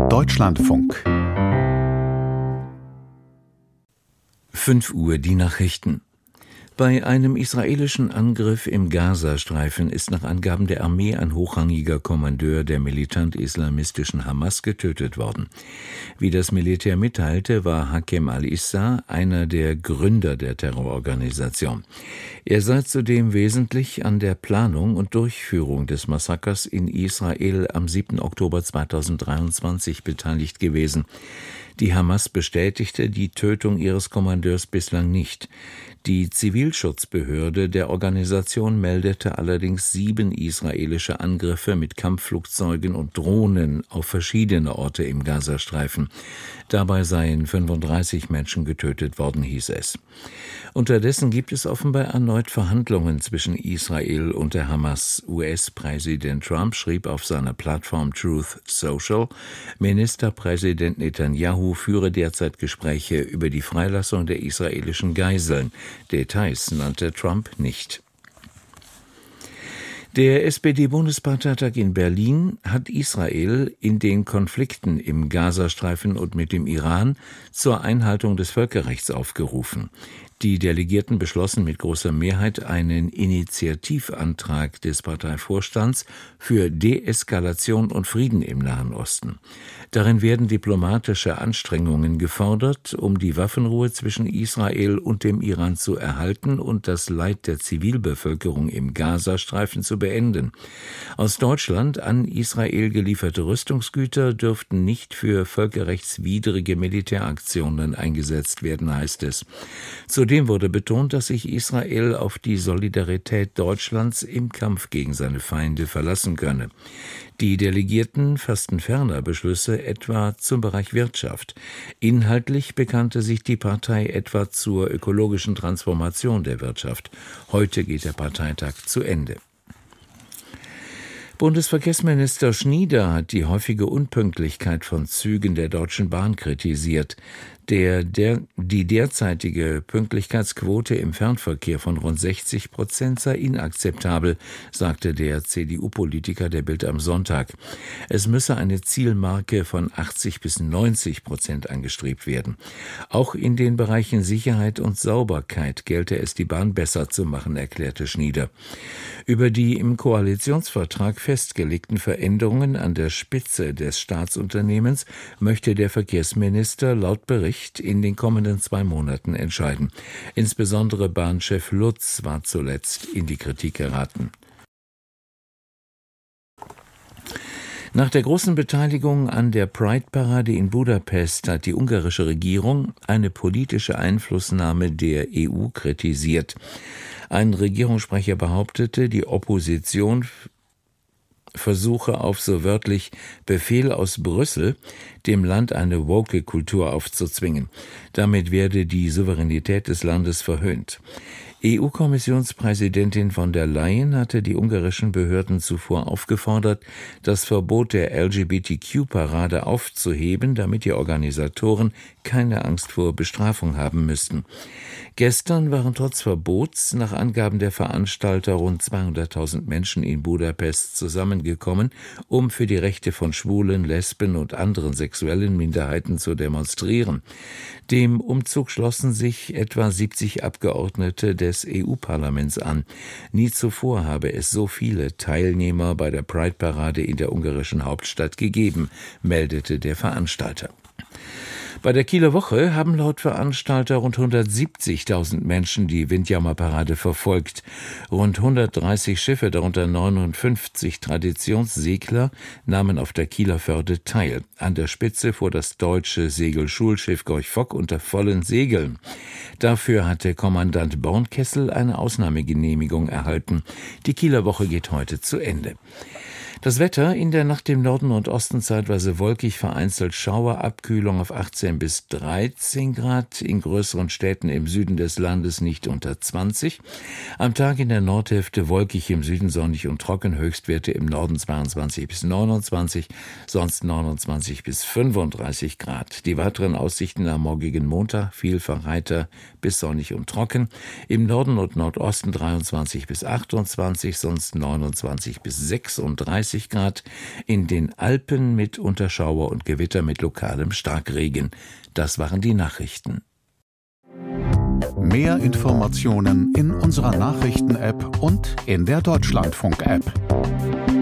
Deutschlandfunk. 5 Uhr die Nachrichten. Bei einem israelischen Angriff im Gazastreifen ist nach Angaben der Armee ein hochrangiger Kommandeur der militant-islamistischen Hamas getötet worden. Wie das Militär mitteilte, war Hakem al-Issa einer der Gründer der Terrororganisation. Er sei zudem wesentlich an der Planung und Durchführung des Massakers in Israel am 7. Oktober 2023 beteiligt gewesen. Die Hamas bestätigte die Tötung ihres Kommandeurs bislang nicht. Die Zivilschutzbehörde der Organisation meldete allerdings 7 israelische Angriffe mit Kampfflugzeugen und Drohnen auf verschiedene Orte im Gazastreifen. Dabei seien 35 Menschen getötet worden, hieß es. Unterdessen gibt es offenbar erneut Verhandlungen zwischen Israel und der Hamas. US-Präsident Trump schrieb auf seiner Plattform Truth Social, Ministerpräsident Netanyahu führe derzeit Gespräche über die Freilassung der israelischen Geiseln. Details nannte Trump nicht. Der SPD-Bundesparteitag in Berlin hat Israel in den Konflikten im Gazastreifen und mit dem Iran zur Einhaltung des Völkerrechts aufgerufen. Die Delegierten beschlossen mit großer Mehrheit einen Initiativantrag des Parteivorstands für Deeskalation und Frieden im Nahen Osten. Darin werden diplomatische Anstrengungen gefordert, um die Waffenruhe zwischen Israel und dem Iran zu erhalten und das Leid der Zivilbevölkerung im Gazastreifen zu beenden. Aus Deutschland an Israel gelieferte Rüstungsgüter dürften nicht für völkerrechtswidrige Militäraktionen eingesetzt werden, heißt es. Zudem wurde betont, dass sich Israel auf die Solidarität Deutschlands im Kampf gegen seine Feinde verlassen könne. Die Delegierten fassten ferner Beschlüsse etwa zum Bereich Wirtschaft. Inhaltlich bekannte sich die Partei etwa zur ökologischen Transformation der Wirtschaft. Heute geht der Parteitag zu Ende. Bundesverkehrsminister Schnieder hat die häufige Unpünktlichkeit von Zügen der Deutschen Bahn kritisiert. Die derzeitige Pünktlichkeitsquote im Fernverkehr von rund 60% sei inakzeptabel, sagte der CDU-Politiker der Bild am Sonntag. Es müsse eine Zielmarke von 80-90% angestrebt werden. Auch in den Bereichen Sicherheit und Sauberkeit gelte es, die Bahn besser zu machen, erklärte Schnieder. Über die im Koalitionsvertrag festgelegten Veränderungen an der Spitze des Staatsunternehmens möchte der Verkehrsminister laut Bericht in den kommenden 2 Monaten entscheiden. Insbesondere Bahnchef Lutz war zuletzt in die Kritik geraten. Nach der großen Beteiligung an der Pride-Parade in Budapest hat die ungarische Regierung eine politische Einflussnahme der EU kritisiert. Ein Regierungssprecher behauptete, die Opposition versuche auf so wörtlich Befehl aus Brüssel, dem Land eine Woke-Kultur aufzuzwingen. Damit werde die Souveränität des Landes verhöhnt. EU-Kommissionspräsidentin von der Leyen hatte die ungarischen Behörden zuvor aufgefordert, das Verbot der LGBTQ-Parade aufzuheben, damit die Organisatoren keine Angst vor Bestrafung haben müssten. Gestern waren trotz Verbots nach Angaben der Veranstalter rund 200.000 Menschen in Budapest zusammengekommen, um für die Rechte von Schwulen, Lesben und anderen sexuellen Minderheiten zu demonstrieren. Dem Umzug schlossen sich etwa 70 Abgeordnete des EU-Parlaments an. Nie zuvor habe es so viele Teilnehmer bei der Pride-Parade in der ungarischen Hauptstadt gegeben, meldete der Veranstalter. Bei der Kieler Woche haben laut Veranstalter rund 170.000 Menschen die Windjammerparade verfolgt. Rund 130 Schiffe, darunter 59 Traditionssegler, nahmen auf der Kieler Förde teil. An der Spitze fuhr das deutsche Segelschulschiff Gorch Fock unter vollen Segeln. Dafür hatte Kommandant Bornkessel eine Ausnahmegenehmigung erhalten. Die Kieler Woche geht heute zu Ende. Das Wetter in der Nacht im Norden und Osten zeitweise wolkig, vereinzelt Schauer, Abkühlung auf 18 bis 13 Grad, in größeren Städten im Süden des Landes nicht unter 20. Am Tag in der Nordhälfte wolkig, im Süden sonnig und trocken, Höchstwerte im Norden 22 bis 29, sonst 29 bis 35 Grad. Die weiteren Aussichten am morgigen Montag vielfach heiter bis sonnig und trocken, im Norden und Nordosten 23 bis 28, sonst 29 bis 36 30 Grad, in den Alpen mitunter Schauer und Gewitter mit lokalem Starkregen. Das waren die Nachrichten. Mehr Informationen in unserer Nachrichten-App und in der Deutschlandfunk-App.